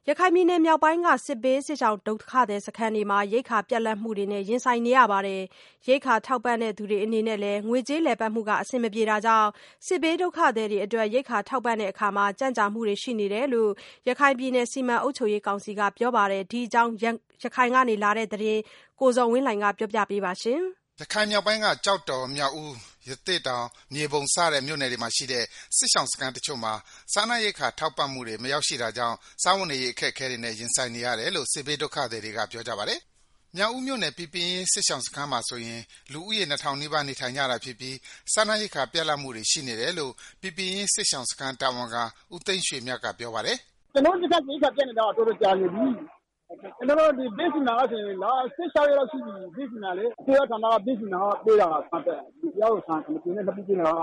ရခိုင်ပြည်နယ်မြောက်ပိုင်းကစစ်ဘေးစစ်ရှောင်ဒုက္ခသည်စခန်းတွေမှာရိက္ခာပြတ်လတ်မှုတွေနဲ့ရင်ဆိုင်နေရပါတယ်။ရိက္ခာထောက်ပံ့သူတွေအနေနဲ့လည်းငွေကြေးလည်ပတ်မှုကအဆင်မပြေတာကြောင့်စစ်ဘေးဒုက္ခသည်တွေအတွက်ရိက္ခာထောက်ပံ့တဲ့အခါကြန့်ကြာမှုတွေရှိနေတယ်လို့ရခိုင်ပြည်နယ်စီမံအုပ်ချုပ်ရေးကောင်စီကပြောပါတယ်။ဒီအကြောင်းရခိုင်ကနေလာတဲ့သတင်းကိုဇော်ဝင်းလှိုင်ကပြောပြပေးပါရှင်။ရခိုင်မြောက်ပိုင်းကကြောက်တော်မြောက်ဦးရသေ့တောင်မြေပုံစတဲ့မြို့နယ်တွေမှာရှိတဲ့စစ်ရှောင်စခန်းတချို့မှာစားနပ်ရိက္ခာထောက်ပံ့မှုတွေမရောက်ရှိတာကြောင့်စားဝတ်နေရေးအခက်အခဲတွေနဲ့ရင်ဆိုင်နေရတယ်လို့စစ်ဘေးဒုက္ခသည်တွေကပြောကြပါတယ်။မြောက်ဦးမြို့နယ်ပြပြင်းစစ်ရှောင်စခန်းမှာဆိုရင်လူဦးရေ2000နီးပါးနေထိုင်ကြတာဖြစ်ပြီးစားနပ်ရိက္ခာပြတ်လတ်မှုတွေရှိနေတယ်လို့ပြပြင်းစစ်ရှောင်စခန်းတာဝန်ခံဦးသိန်းရွှေမြတ်ကပြောပါတယ်။ "ကျွန်တော်တို့ကရိက္ခာပြတ်နေတာတော့တော်တော်ကြာနေပြီ။ကျွန်တော်တို့ဘေးစီနာကဆိုရင်16ရက်လောက်ရှိပြီဘေးစီနာလေအစိုးရဌာနကဘေးစီနာကပေးတာဆန်တက်ရောက်ဆန်မတင်နဲ့နှစ်ပြည့်နေတာ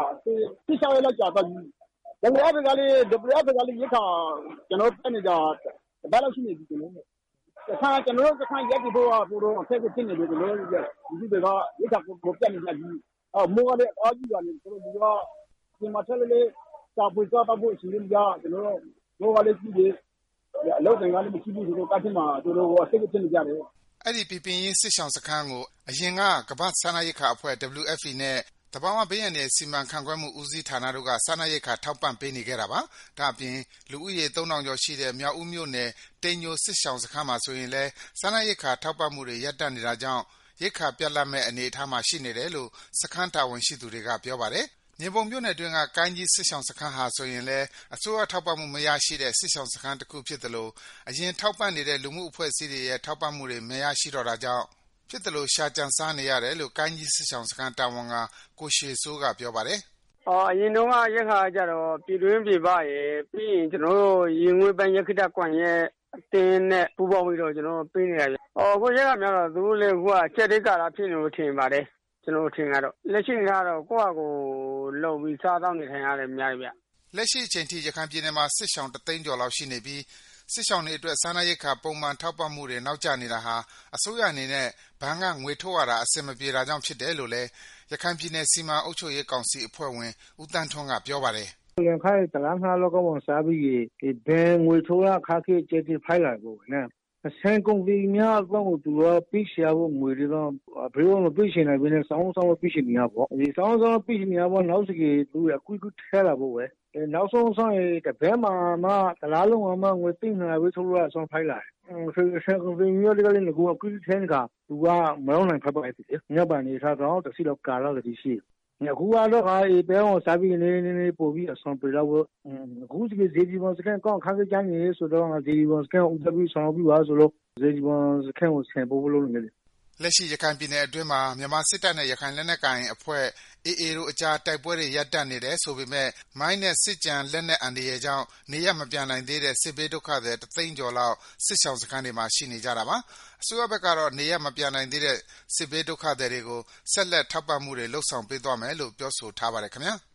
16ရက်လောက်ကြာသွားပြီ။WFPကလည်းရိက္ခာကျွန်တော်ပြတ်နေတာတပတ်လောက်ရှိနေပြီကျွန်တော်တို့ကျွန်တော်တို့စခန်းရက်ပြီးတော့ပိုတော့အခက်အခဲဖြစ်နေတယ်ကျွန်တော်တို့ဒီတွေကရိက္ခာကိုပြတ်နေကြပြီ။မိုးကလည်းအားကြီးတယ်ကျွန်တော်တို့ဒီမှာထက်လေစာပွေစားတော့ရှိနေကြကျွန်တော်တို့မိုးကလည်းကြီးတယ်အလုပ်တွေကလည်းမရှိဘူးဆိုတော့ကတိမှာတို့အခက်အခဲဖြစ်နေကြတယ်။အဲ့ဒီပြပြင်းစစ်ရှောင်စခန်းကိုအရင်ကကမ္ဘာ့စားနပ်ရိက္ခာအဖွဲ့ WFP နဲ့တဘာဝဘေးရန်ရဲ့စီမံခန့်ခွဲမှုဦးစီးဌာနတို့ကစားနပ်ရိက္ခာထောက်ပံ့ပေးနေခဲ့တာပါ။ဒါ့အပြင်လူဦးရေ3000ကျော်ရှိတဲ့မြောက်ဦးမြို့နယ်တိမ်ညိုစစ်ရှောင်စခန်းမှာဆိုရင်လည်းစားနပ်ရိက္ခာထောက်ပံ့မှုတွေရပ်တန့်နေတာကြောင့်ရိက္ခာပြတ်လတ်မဲ့အနေအထားမှာရှိနေတယ်လို့စခန်းတာဝန်ရှိသူတွေကပြောပါတယ်။မြေပုံမြို့နယ်တွင်းကကိုင်းကြီးစစ်ရှောင်စခန်းဟာဆိုရင်လည်းအစိုးရထောက်ပံ့မှုမရရှိတဲ့စစ်ရှောင်စခန်းတစ်ခုဖြစ်တယ်လို့အရင်ထောက်ပံ့နေတဲ့လူမှုအဖွဲ့အစည်းတွေရဲ့ထောက်ပံ့မှုတွေမရရှိတော့တာကြောင့်ဖြစ်တယ်လို့ရှာကြံစားနေရတယ်လို့ကိုင်းကြီးစစ်ရှောင်စခန်းတာဝန်ခံကိုရှေစိုးကပြောပါတယ်။အရင်တော့ရိက္ခာကြတော့ပြည်တွင်းပြည်ပရယ်ပြီးရင်ကျွန်တော်တို့ရင်ငွေပန်းရခိတကွန်ရဲ့အတင်းနဲ့ပူပေါင်းပြီးတော့ကျွန်တော်ပေးနေတာဗျ။အခုရိက္ခာများတော့သူတို့လည်းအခုကချက်တိတ်ကာတာဖြစ်နေလို့ထင်ပါတယ်။ကျွန်တော်ထင်ကတော့လက်ရှိကတော့ကိုယ့်အကိုလုံပြီးစားတောင်းနေထိုင်ရတယ်အများကြီးဗျ။လက်ရှိအချိန်ထိရခိုင်ပြည်နယ်မှာစစ်ရှောင်3သိန်းကျော်လောက်ရှိနေပြီးစစ်ရှောင်တွေအတွက်စားနပ်ရိက္ခာပုံမှန်ထောက်ပံ့မှုတွေနောက်ကျနေတာဟာအစိုးရအနေနဲ့ဘဏ်ကငွေထုတ်ရတာအဆင်မပြေတာကြောင့်ဖြစ်တယ်လို့လည်းရခိုင်ပြည်နယ်စီမံအုပ်ချုပ်ရေးကောင်စီအဖွဲ့ဝင်ဦးတန်းထွန်းကပြောပါတယ်။ရခိုင်တလမ်းမှာလောကဝန်စားပြီးဘယ်ငွေထုတ်ရခါခေကျေတီဖိုင်လာကိုနော်အစံကုန်ဒီများတော့သူကပြရှာဖို့ငွေတွေတော့ဘယ်လိုမပြရှင်နိုင်ဘဲနဲ့စောင်းပြရှင်နေရပေါ့ဒီစောင်းပြရှင်နေရပေါ့နောက်စကေသူကကွိထဲလာဖို့ပဲနောက်ဆုံးဆောင်တပည့်မှာတလားလုံးမှာငွေသိနေပြီထုတ်ရအောင်ဖိုင်လာဆန်ကုန်ဒီမျိုးတွေကလည်းငါကွိထဲကသူကမလုံးနိုင်ဖက်ပါ့တယ်ညပါနေစားတော့တစီလောက်ကာလာတည်ရှိအခုကတော့ဘယ်အောင်စားပြီးနေပို့ပြီးအဆောင်ပြတော့အခုဒီဇေဒီဘစကန်ကောင်းခါကြနေဆိုတော့ဇေဒီဘစကန်ဥဒပြီးဆောင်ပြီးပါဆိုလို့ဇေဒီဘစကန်ကိုဆင်ပို့လို့နေတယ်လက်ရှိရခိုင်ပြည်နယ်အတွင်းမှာမြန်မာစစ်တပ်နဲ့ရခိုင်လက်နက်ကိုင်အဖွဲ့ AA တို့အကြားတိုက်ပွဲတွေရပ်တန့်နေတယ်ဆိုပေမဲ့မိုင်းနဲ့စစ်ကြံလက်နက်အန္တရာယ်ကြောင့်နေရမပြန်နိုင်သေးတဲ့စစ်ဘေးဒုက္ခသည်3သိန်းကျော်လောက်စစ်ရှောင်စခန်းတွေမှာရှိနေကြတာပါအစိုးရဘက်ကတော့နေရမပြန်နိုင်သေးတဲ့စစ်ဘေးဒုက္ခသည်တွေကိုဆက်လက်ထောက်ပံ့မှုတွေလုပ်ဆောင်ပေးသွားမယ်လို့ပြောဆိုထားပါတယ်ခင်ဗျာ